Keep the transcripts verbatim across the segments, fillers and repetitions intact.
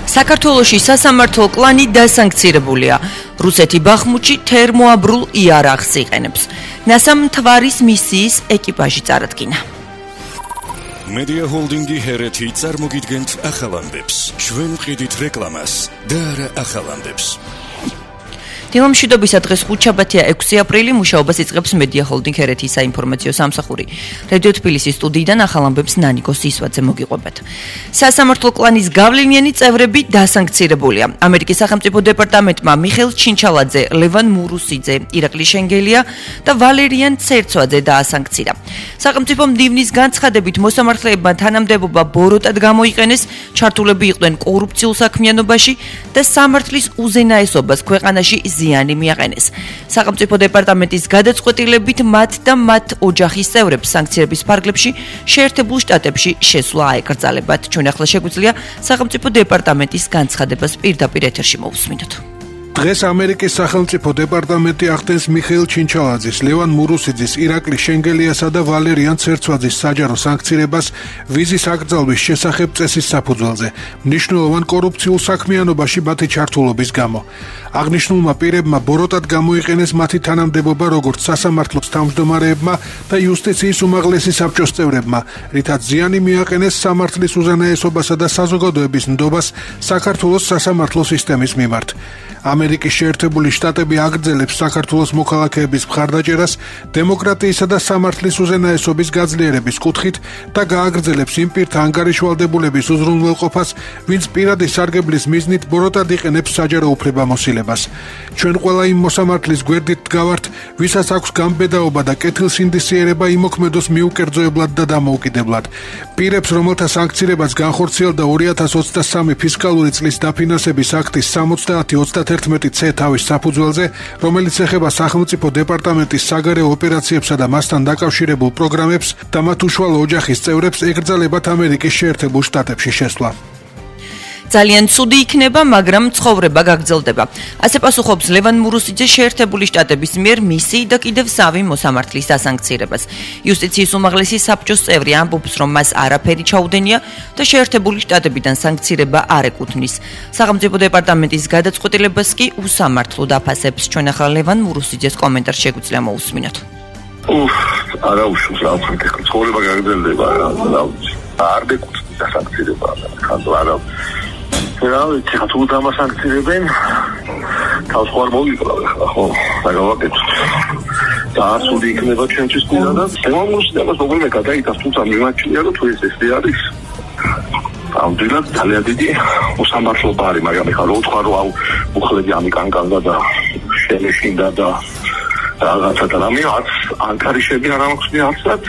საქართველოში სასამართლო კლანი დასანქცირებულია. რუსეთი ბახმუთში თერმოაბრულ იარაღს იყენებს. ნასამ მთვარის მისიის ეკიპაჟი წარადგინა. Media Holding-ი ჰერეთი წარმოგიდგენთ ახალ ამბებს. ჩვენ ვყიდით რეკლამას და არა ახალ ამბებს. დილამშვიდობისა დღეს ხუთშაბათია ექვსი აპრილი მუშაობას იწყებს Media Holding ჰერეთის საინფორმაციო სამსახური. რადიო თბილისის სტუდიიდან ახალ ამბებს ნანიკო სისვაძე მოგიყვებათ. სასამართლო კლანის გავლენიანი წევრები დასანქცირებულია. ამერიკის სახელმწიფო დეპარტამენტმა მიხეილ ჩინჩალაძე, ლევან მურუსიძე, ირაკლი შენგელია და ვალერიან ცერცვაძე დაასანქცირა. სახელმწიფო მდივნის განცხადებით მოსამართლეებმა თანამდებობა ბოროტად გამოიყენეს, ჩართულები იყვნენ კორუფციულ საქმიანობაში და სამართლის უზენაესობას ქვეყანაში ზიანი მიაყენეს. სახელმწიფო დეპარტამენტის გადაწყვეტილებით მათ და მათ ოჯახის წევრებს სანქციების ფარგლებში შეერთებულ შტატებში შესვლა აეკრძალებათ. ჩვენ ახლა შეგვიძლია სახელმწიფო დეპარტამენტის განცხადებას პირდაპირ ეთერში მოვუსმინოთ. დღეს ამერიკის სახელმწიფო დეპარტამენტი ახდენს მიხეილ ჩინჩალაძის, ლევან მურუსიძის, ირაკლი შენგელიასა და ვალერიან ცერცვაძის საჯარო სანქცირებას ვიზის აკრძალვის შესახებ წესის საფუძველზე, მნიშვნელოვან კორუფციულ საქმიანობაში მათი ჩართულობის გამო. აღნიშნულმა პირებმა ბოროტად გამოიყენეს მათი თანამდებობა როგორც სასამართლოს თავმჯდომარეებმა და იუსტიციის უმაღლესი საბჭოს წევრებმა, რითაც ზიანი მიაყენეს სამართლის უზენაესობასა და საზოგადოების ნდობას საქართველოს სასამართლო სისტემის მიმართ. ამერიკის შეერთებული შტატები აგრძელებს საქართველოს მოქალაქეების მხარდაჭერას დემოკრატიისა და სამართლის უზენაესობის გაძლიერების კუთხით და გააგრძელებს იმ პირთა ანგარიშვალდებულების უზრუნველყოფას, ვინც პირადი სარგებლის მიზნით ბოროტად იყენებს საჯარო უფლებამოსილებას. ჩვენ ყველა იმ მოსამართლის გვერდით დგავართ, ვისაც აქვს გამბედაობა და კეთილსინდისიერება იმოქმედოს მიუკერძოებლად და დამოუკიდებლად. პირებს, რომელთა სანქცირებას განხორციელდა ორი ათას ოცდასამი ფისკალური წლის დაფინანსების აქტის სამოცდაათი ოცდაათერთმეტი ცე თავის საფუძველზე, რომელიც ეხება სახელმწიფო დეპარტამენტის საგარეო ოპერაციებსა და მასთან დაკავშირებულ პროგრამებს და მათ უშუალო ოჯახის წევრებს ეკრძალებათ ამერიკის შეერთებულ შტატებში შესვლა. ძალიან ცუდი იქნება, მაგრამ ცხოვრება გაგრძელდება. ასე პასუხობს ლევან მურუსიძე შეერთებული შტატების მიერ მისი და კიდევ სამი მოსამართლის დასანქცირებას. იუსტიციის უმაღლესი საბჭოს წევრი ამბობს, რომ მას არაფერი ჩაუდენია და შეერთებული შტატებიდან სანქცირება არ ეკუთვნის. სახელმწიფო დეპარტამენტის გადაწყვეტილებას კი უსამართლო დაფასებს. ჩვენ ახლა ლევან მურუსიძეს კომენტარს შეგვიძლია მოусმინოთ. უф, არა უშავს რა თქმა უნდა, ცხოვრება გაგრძელდება რა, არ ეკუთვნის დასანქცირება, ხანდო არა. რა ვიცი, თუ დამასანქცირებენ, თავს ხوار მოვიყლა, ხო, დაგავაკეთოთ. და სულ იქნება ჩვენთვის პირადად. დემოკრატიას პრობლემა გადაიტანს, თუმცა მიმაჩნია, რომ თუ ეს ესე არის, ამდენად ძალიან დიდი უსამართლობა არის, მაგრამ ეხლა რო ვთქვა, რომ აუ უხლები ამიკანკანდა და შემეშინდა და რაღაცა და რამე არც ანკარიშები არ ამოხსნია არცად.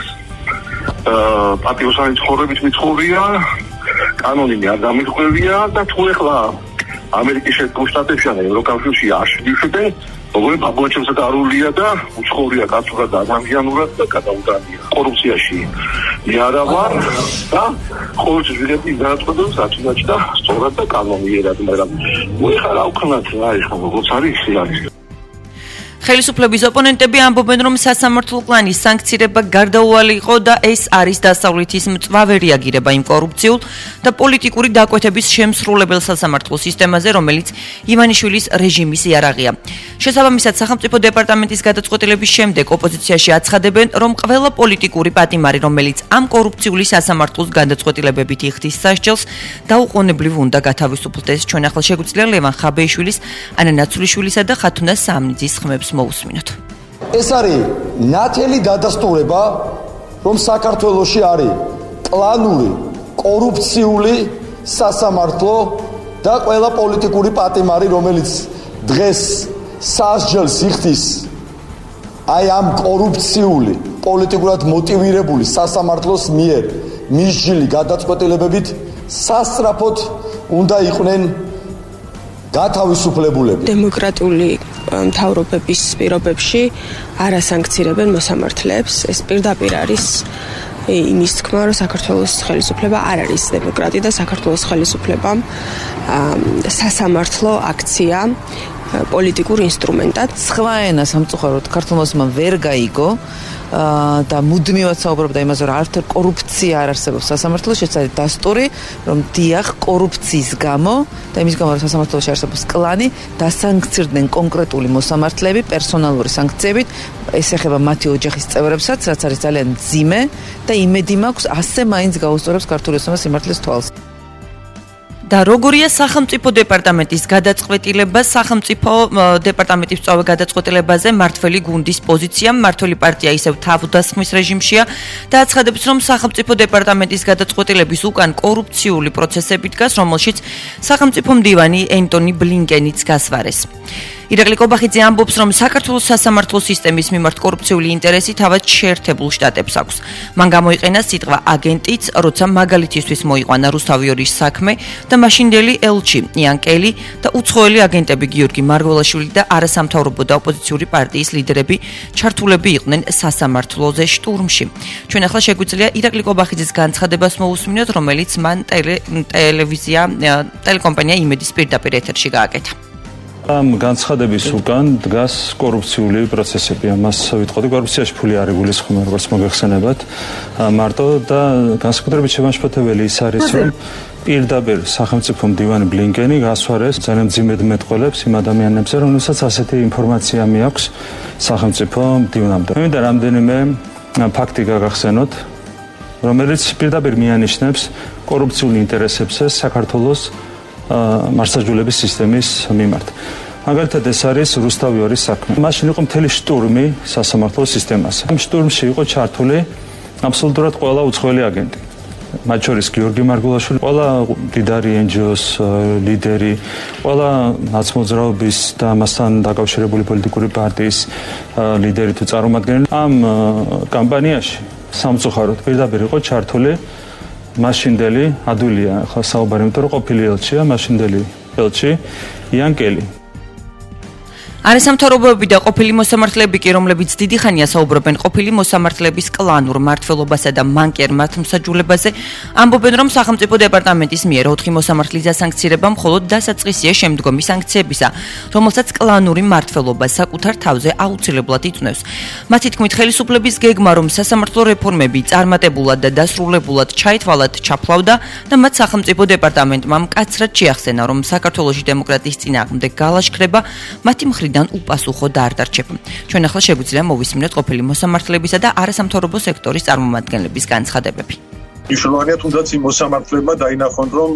აა პატიოსანი ცხოვრებით მიცხოვრია. კანონი არ დამიხვევია და თუ ეხლა ამერიკის შეერთებულ შტატებში ან ევროკავშირში აშდიფებენ, როგორი პაპუაჩემსა გარულია და უცხოურია კაცურად და ადამიანურად და გადაუდანია კორუფციაში. მე არა ვარ და ყოველთვის ვიღებ იმ განაცხადებს, რაც უნდა სწორად და კანონიერად, მაგრამ ეხლა რა ვქნათ რა ეხლა როგორც არის ისე არის. ხელისუფლების ოპონენტები ამბობენ, რომ სასამართლო კლანის სანქცირება გარდაუვალი იყო და ეს არის დასავლეთის მწვავე რეაგირება იმ კორუფციულ და პოლიტიკური დაკვეთების შემსრულებელ სასამართლო სისტემაზე, რომელიც ივანიშვილის რეჟიმის იარაღია. შესაბამისად, სახელმწიფო დეპარტამენტის გადაწყვეტილების შემდეგ ოპოზიციაში აცხადებენ, რომ ყველა პოლიტიკური პატიმარი, რომელიც ამ კორუფციული სასამართლოს გადაწყვეტილებებით იხდის სასჯელს, დაუყოვნებლივ უნდა გათავისუფლდეს. ჩვენ ახლა შეგვიძლია ლევან ხაბეიშვილის, ანა ნაცვლიშვილისა და ხათუნა სამნიძის ხმებს მოусმინოთ. ეს არის ნათელი დადასტურება, რომ საქართველოში არის კლანური, კორუფციული სასამართლო და ყველა პოლიტიკური პატიმარი, რომელიც დღეს სასჯელს იხდის აი ამ კორუფციული, პოლიტიკურად მოტივირებული სასამართლოს მიერ მისჯილი გადაწყვეტილებებით სასწრაფოდ უნდა იყვნენ გათავისუფლებულები. დემოკრატიული მთავრობების პირობებში არ ასანქცირებენ მოსამართლეებს. ეს პირდაპირ არის იმის თქმა, რომ საქართველოს ხელისუფლება არ არის დემოკრატი და საქართველოს ხელისუფლებამ სასამართლო აქცია პოლიტიკურ ინსტრუმენტად. სხვა ენა სამწუხაროდ ქართულმა ვერ გაიგო და მუდმივად საუბრობდა იმაზე, რომ არც კორუფცია არ არსებობს სასამართლოში, ეს არის დასტური, რომ დიახ, კორუფციის გამო და იმის გამო, რომ სასამართლოში არსებობს კლანი, დასანქცირდნენ კონკრეტული მოსამართლეები პერსონალური სანქციებით, ეს ეხება მათი ოჯახის წევრებსაც, რაც არის ძალიან მძიმე და იმედი მაქვს, ასე მაინც გაუსწორებს ქართული ოსმალეთის სიმართლის თვალს. და როგორია სახელმწიფო დეპარტამენტის გადაწყვეტილება სახელმწიფო დეპარტამენტის წვავე გადაწყვეტილებაზე მართველი გუნდის პოზიცია მართველი პარტია ისევ თავდასხმის რეჟიმშია და აცხადებს რომ სახელმწიფო დეპარტამენტის გადაწყვეტილების უკან კორუფციული პროცესები დგას რომელშიც სახელმწიფო მდივანი ენტონი ბლინკენიც გასვარეს ირაკლი კობახიძე ამბობს, რომ საქართველოს სასამართლო სისტემის მიმართ კორუფციული ინტერესი თავად შეერთებულ შტატებს აქვს. მან გამოიყენა სიტყვა აგენტიც, როცა მაგალითისთვის მოიყვანა რუსთავიორის საქმე და მაშინდელი ელჩი იან კელი და უცხოელი აგენტები გიორგი მარგველაშვილი და არასამთავრობო და ოპოზიციური პარტიის ლიდერები ჩართულები იყვნენ სასამართლოზე შტურმში. ჩვენ ახლა შეგვიძლია ირაკლი კობახიძის განცხადებას მოусმინოთ, რომელიც მან ტელევიზია ტელეკომპანია იმედის პირდაპირ ეთერში გააკეთა. ამ განცხადების უკან დგას კორუფციული პროცესები. ამას ვიტყოდი, კორუფციაში ფული არ იგულისხმება, როგორც მოგეხსენებათ. მარტო და განსაკუთრებით შემაშფოთებელი ის არის, რომ პირდაპირ სახელმწიფო მდივანი ბლინკენი გასვარეს ძალიან მძიმედ მეტყველებს იმ ადამიანებზე, რომელსაც ასეთი ინფორმაცია მიაქვს სახელმწიფო მდივანამდე. მე მინდა რამდენიმე ფაქტი გაგახსენოთ, რომელიც პირდაპირ მიანიშნებს კორუფციულ ინტერესებზე საქართველოს მარსაჯულების სისტემის მიმართ. მაგალითად ეს არის რუსთავიორის საქმე. მაშინ იყო მთელი შტურმი სასამართლო სისტემაზე. ამ შტურმში იყო ჩართული აბსოლუტურად ყველა უცხოელი აგენტი. მათ შორის გიორგი მარგველაშვილი, ყველა დიდარი ენ ჯი ოს ლიდერი, ყველა ნაცმოძრაობის და ამასთან დაკავშირებული პოლიტიკური პარტიის ლიდერი თუ წარმომადგენელი. ამ კამპანიაში სამწუხაროდ პირდაპირ იყო ჩართული მაშინდელი ადვილია ახლა საუბარი იმიტომ რომ ყოფილი ელჩია მაშინდელი ელჩი იან კელი არასამთავრობოები და ყოფილი მოსამართლეები კი რომლებიც დიდი ხანია საუბრობენ ყოფილი მოსამართლეების კლანურ მმართველობასა და მანკერ მათ მსაჯულებაზე ამბობენ რომ სახელმწიფო დეპარტამენტის მიერ ოთხი მოსამართლის დასანქცირება მხოლოდ დასაწყისია შემდგომი სანქციებისა რომელსაც კლანური მმართველობა საკუთარ თავზე აუცილებლად იწვნევს მათი თქმით ხელისუფლების გეგმა რომ სასამართლო რეფორმები წარმატებულად და დასრულებულად ჩაითვალათ ჩაფლავდა და მათ სახელმწიფო დეპარტამენტმა მკაცრად შეახსენა რომ საქართველოში დემოკრატიის წინააღმდეგ გალაშქრება მათი მხრიდან უპასუხო და არ დარჩება. ჩვენ ახლა შეგვიძლია მოვისმინოთ ყოფილი მოსამართლებისა და არასამთავრობო სექტორის წარმომადგენლების განცხადებები. მნიშვნელოვანია თუნდაც იმ მოსამართლებმა დაინახონ რომ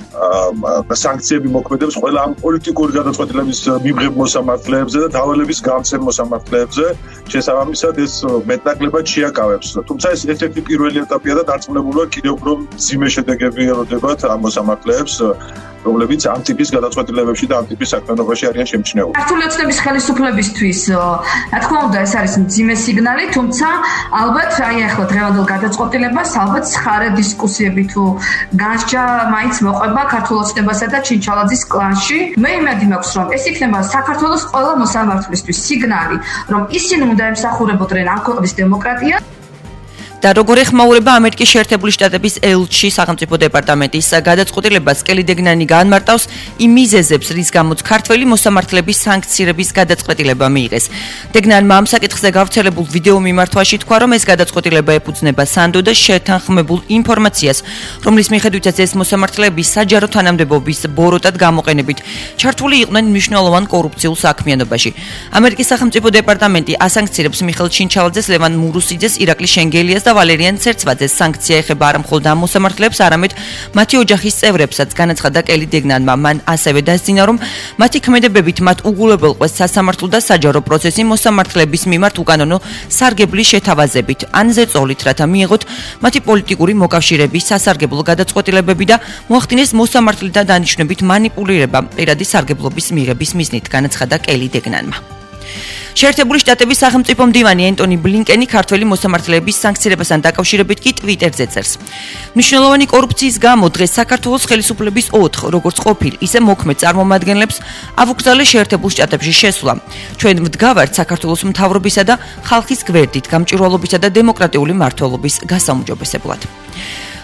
სანქციები მოქმედებს ყველა ამ პოლიტიკური გადაწყვეტილების მიღებ მოსამართლეებზე და დავალების გამცემ მოსამართლეებზე შესაბამისად ეს მეტნაკლებად შეაკავებს. თუმცა ეს ერთ-ერთი პირველი ეტაპია და დარწმუნებულია კიდევ უფრო მძიმე შედეგები ელოდებათ ამ მოსამართლეებს რომლებიც ამ ტიპის გადაწყვეტილებებში და ამ ტიპის საქმიანობაში არიან შემჩნეული. ქართული ოცნების ხელისუფლებისთვის, რა თქმა უნდა, ეს არის მძიმე სიგნალი, თუმცა ალბათ აი ახლა დღევანდელ გადაწყვეტილებას ალბათ ხარე დისკუსიები თუ განსჯა მაინც მოყვება ქართულ ოცნებასა და ჩინჩალაძის კლანში. მე იმედი მაქვს, რომ ეს იქნება საქართველოს ყველა მოსამართლისთვის სიგნალი, რომ ისინი უნდა ემსახურებოდნენ ამ ქვეყნის დემოკრატიას. და როგორ ეხმაურება ამერიკის შეერთებული შტატების ელჩი სახელმწიფო დეპარტამენტის გადაწყვეტილებას კელი დეგნანი გაანმარტავს იმ მიზეზებს რის გამოც ქართველი მოსამართლეების სანქცირების გადაწყვეტილება მიიღეს. დეგნანმა ამ საკითხზე გავრცელებულ ვიდეო მიმართვაში თქვა რომ ეს გადაწყვეტილება ეფუძნება სანდო და შეთანხმებულ ინფორმაციას რომლის მიხედვითაც ეს მოსამართლეები საჯარო თანამდებობის ბოროტად გამოყენებით ჩართული იყვნენ მნიშვნელოვან კორუფციულ საქმიანობაში. ამერიკის სახელმწიფო დეპარტამენტი ასანქცირებს მიხეილ ჩინჩალაძეს, ლევან მურუსიძეს, ირაკლი შენგელიას და ვალერიან ცერცვაძეს სანქცია ეხება არა მხოლოდ ამ მოსამართლეებს, არამედ მათი ოჯახის წევრებსაც, განაცხადა კელი დეგნანმა. მან ასევე დასძინა, რომ მათი ქმედებებით მათ უგულებელ ყვეს სასამართლო და საჯარო პროცესი მოსამართლეების მიმართ უკანონო სარგებლის შეთავაზებით, ან ზეწოლით, რათა მიიღოთ მათი პოლიტიკური მოკავშირეების სასარგებლო გადაწყვეტილებები და მოახდინეს მოსამართლეთა დანიშვნებით მანიპულირება პირადი სარგებლობის მიღების მიზნით, განაცხადა კელი დეგნანმა. შეერთებული შტატების სახელმწიფო მდივანი ენტონი ბლინკენი ქართველი მოსამართლეების სანქცირებასთან დაკავშირებით კი ტვიტერზე წერს. მნიშვნელოვანი კორუფციის გამო დღეს საქართველოს ხელისუფლების ოთხ, როგორც ყოფილ, ისე მოქმედ წარმომადგენლებს ავუგზავნეს შეერთებულ შტატებში შესვლა. ჩვენ ვდგავართ საქართველოს მთავრობისა და ხალხის გვერდით, გამჭვირვალობისა და დემოკრატიული მმართველობის გასაუმჯობესებლად.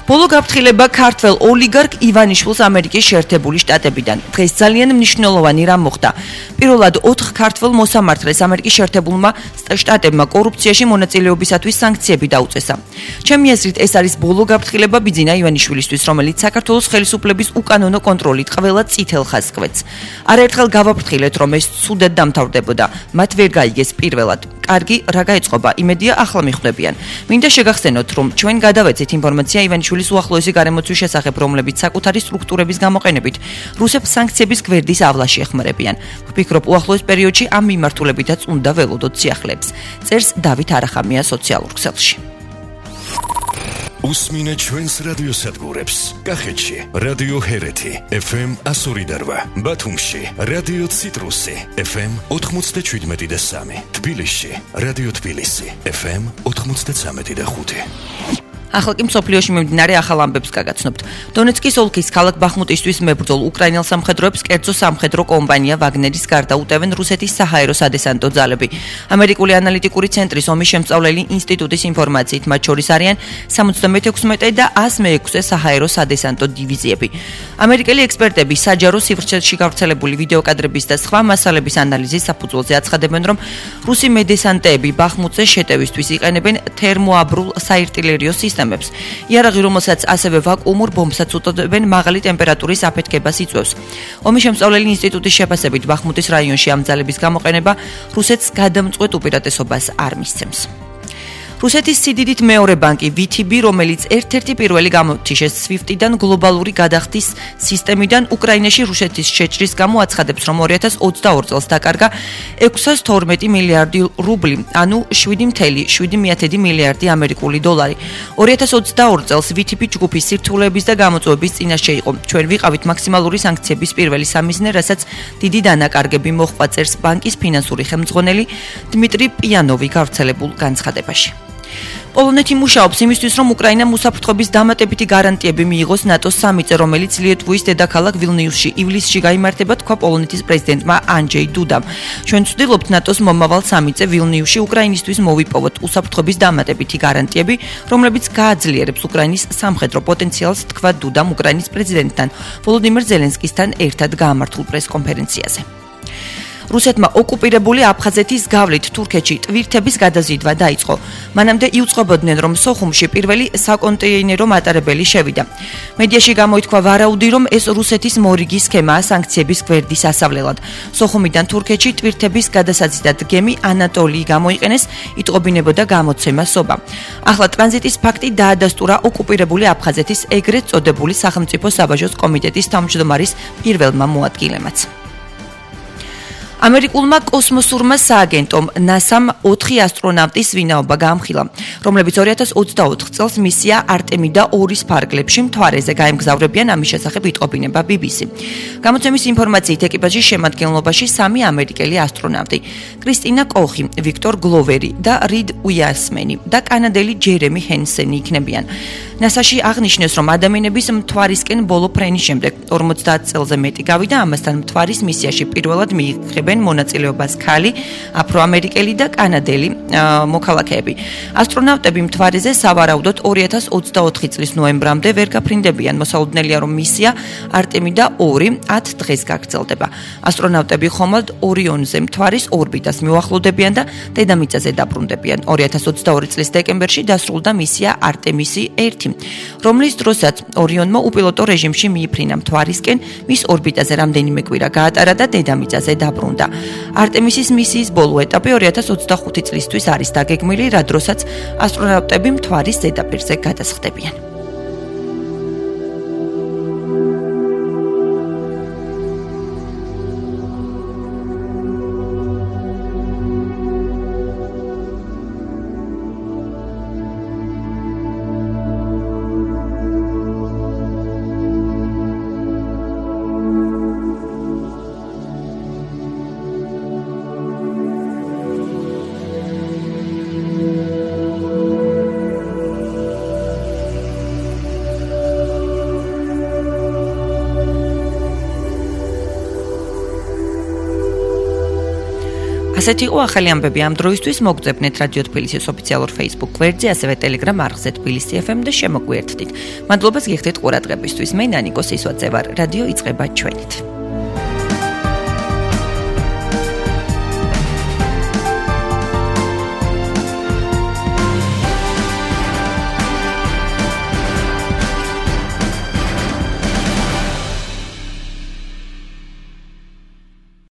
ბოლო გაფრთხილება ქართველ ოლიგარქ ივანიშვილს ამერიკის შეერთებული შტატებიდან. დღეს ძალიან მნიშვნელოვანი რამ მოხდა. პირველად ოთხ ქართველ მოსამართლეს ამერიკის შეერთებულმა შტატებმა კორუფციაში მონაწილეობისათვის სანქციები დაუწესა. ჩემი აზრით, ეს არის ბოლო გაფრთხილება ბიძინა ივანიშვილისთვის, რომელიც საქართველოს ხელისუფლების უკანონო კონტროლით ყველა წითელ ხაზს კვეთს. არაერთხელ გავაფრთხილეთ, რომ ეს ცუდად დამთავრდებოდა. მათ ვერ გაიგეს პირველად. კარგი, რა გაეწყობა? იმედია ახლა მიხვდებიან. მინდა შეგახსენოთ, რომ ჩვენ გადავეცეთ ინფორმაცია ივანიშვილის უახლოესი გარემოცვის შესახებ, რომლებიც საკუთარი სტრუქტურების გამოყენებით რუსებს სანქციების გვერდის ავლაში ეხმარებიან. ვფიქრობ, უახლოეს პერიოდში ამ მიმართულებითაც უნდა ველოდოთ სიახლეებს. წერს დავით არახამია სოციალურ ქსელში. უსმინეთ ჩვენს რადიოსადგურებს. კახეთში რადიო ჰერეთი ეფ ემ εκατო ორი და რვა, ბათუმში რადიო ციტრუსი ეფ ემ ოთხმოცდაშვიდმეტი და სამი, თბილისში რადიო თბილისი ეფ ემ ოთხმოცდაცამეტი და ხუთი. ახლა კი მსოფლიოში მიმდინარე ახალ ამბებს გაგაცნობთ. დონეცკის ოლქის ქალაქ ბახმუტისთვის მებრძოლ უკრაინელ სამხედროებს კერძო სამხედრო კომპანია ვაგნერის გარდა უტევენ რუსეთის საჰაერო სადესანტო ძალები. ამერიკული ანალიტიკური ცენტრის ომის შემსწავლელი ინსტიტუტის ინფორმაციით მათ შორის არიან სამოცდამეექვსმეტე და ას მეექვსე საჰაერო სადესანტო დივიზიები. ამერიკელი ექსპერტები საჯარო სივრცეში გავრცელებული ვიდეოკადრების და სხვა მასალების ანალიზის საფუძველზე აცხადებენ, რომ რუსი მედესანტეები ბახმუტზე შეტევისთვის იყენებენ თერმოაბრულ საარტილერიო სისტემას. იარაღი, რომელსაც ასევე ვაკუუმურ ბომბსაც უწოდებენ, მაღალი ტემპერატურის აფეთქებას იწვევს. ომის შემსწავლელი ინსტიტუტის შეფასებით, ბახმუტის რაიონში ამ ძალების გამოყენება რუსეთს გადამწყვეტ უპირატესობას არ მისცემს. რუსეთის სიდიდით მეორე ბანკი ვი თი ბი, რომელიც ერთ-ერთი პირველი გამოთიშეს სვიფტიდან გლობალური გადახდის სისტემიდან უკრაინაში რუსეთის შეჭრის გამო აცხადებს, რომ ორი ათას ოცდაორ წელს დაკარგა ექვსას თორმეტი მილიარდი რუბლი, ანუ შვიდი ათეული შვიდი მილიარდი ამერიკული დოლარი. ორი ათას ოცდაორ წელს ვი თი ბი ჯგუფის სირთულეების და გამოწვევების წინაშე იყო. ჩვენ ვიყავით მაქსიმალური სანქციების პირველი სამიზნე, რასაც დიდი დანაკარგები მოჰყვა, წერს ბანკის ფინანსური ხელმძღვანელი დმიტრი პიანოვი გავრცელებულ განცხადებაში. პოლონეთი მუშაობს იმისთვის, რომ უკრაინამ უსაფრთხოების დამატებითი გარანტიები მიიღოს ნატოს სამიტზე, რომელიც ლიეტუვის დედაქალაქ ვილნიუსში ივლისში გაიმართება, თქვა პოლონეთის პრეზიდენტმა ანჯეი დუდამ. ჩვენ ვცდილობთ ნატოს მომავალ სამიტზე ვილნიუსში უკრაინისთვის მოვიპოვოთ უსაფრთხოების დამატებითი გარანტიები, რომლებიც გააძლიერებს უკრაინის სამხედრო პოტენციალს, თქვა დუდამ უკრაინის პრეზიდენტთან ვოლოდიმირ ზელენსკისთან ერთად გაამართულ პრესკონფერენციაზე. რუსეთმა ოკუპირებული აფხაზეთის გავლით თურქეთში ტვირთების გადაზიდვა დაიწყო. მანამდე იუწყებოდნენ, რომ სოხუმში პირველი საკონტეინერო მატარებელი შევიდა. მედიაში გამოითქვა ვარაუდი, რომ ეს რუსეთის მორიგი სქემაა სანქციების გვერდის ასავლელად. სოხუმიდან თურქეთში ტვირთების გადასაზიდად გემი ანატოლii გამოიყენეს, იტყობინებოდა გამოცემა სობა. ახლა ტრანზიტის ფაქტი დაადასტურა ოკუპირებული აფხაზეთის ეგრეთ წოდებული სახელმწიფო საბაჟოს კომიტეტის თავმჯდომარის პირველმა მოადგილემაც. ამერიკულმა კოსმოსურმა სააგენტომ ნასამ ოთხი ასტრონავტის ვინაობა გაამხილა, რომლებიც ორი ათას ოცდაოთხ წელს მისია არტემიდა ორის ფარგლებში მთვარეზე გაემგზავრებიან, ამის შესახებ იტყობინება ბი ბი სი. გამოცემის ინფორმაციით ეკიპაჟის შემადგენლობაში სამი ამერიკელი ასტრონავტი, კრისტინა კოხი, ვიქტორ გლოვერი და რიდ უიასმენი და კანადელი ჯერემი ჰენსენი იქნებიან. ნასაში აღნიშნეს, რომ ადამიანების მთვარისკენ ბოლო ფრენის შემდეგ ორმოცდაათ წელზე მეტი გავიდა, ამასთან მთვარის მისიაში პირველად მიიღებენ მონაწილეობას ქალი, აფროამერიკელი და კანადელი მოქალაქეები. ასტრონავტები მთვარეზე სავარაუდოდ ორი ათას ოცდაოთხი წლის ნოემბრამდე ვერ გაფრინდებიან. მოსალოდნელია, რომ მისია არტემიდა ორი ათ დღეს გაგრძელდება. ასტრონავტები ხომალდ ორიონზე მთვარის ორბიტას მიუახლოვდებიან და დედამიწაზე დაბრუნდებიან. ორი ათას ოცდაორი წლის დეკემბერში დასრულდა მისია არტემისი ერთი, რომლის დროსაც ორიონმა უპილოტო რეჟიმში მიიფრინა მთვარისკენ, მის ორბიტაზე რამდენიმე კვირა გაატარა და დედამიწაზე დაბრუნდა. არტემისის მისიის ბოლო ეტაპი ორი ათას ოცდახუთი წლისთვის არის დაგეგმილი, რა დროსაც ასტრონავტები მთვარის ზედაპირზე გადასხდებიან. ასეთი იყო ახალი ამბები ამ დროისთვის. მოგწებნეთ რადიო თბილისის ოფიციალურ Facebook გვერდზე, ასევე Telegram არხზე თბილისი ეფ ემ და შემოგვიერთდით. მადლობას გიხდით ყურადღებისთვის. მე ნანიკო სისვაძე ვარ. რადიო იწყება ჩვენით.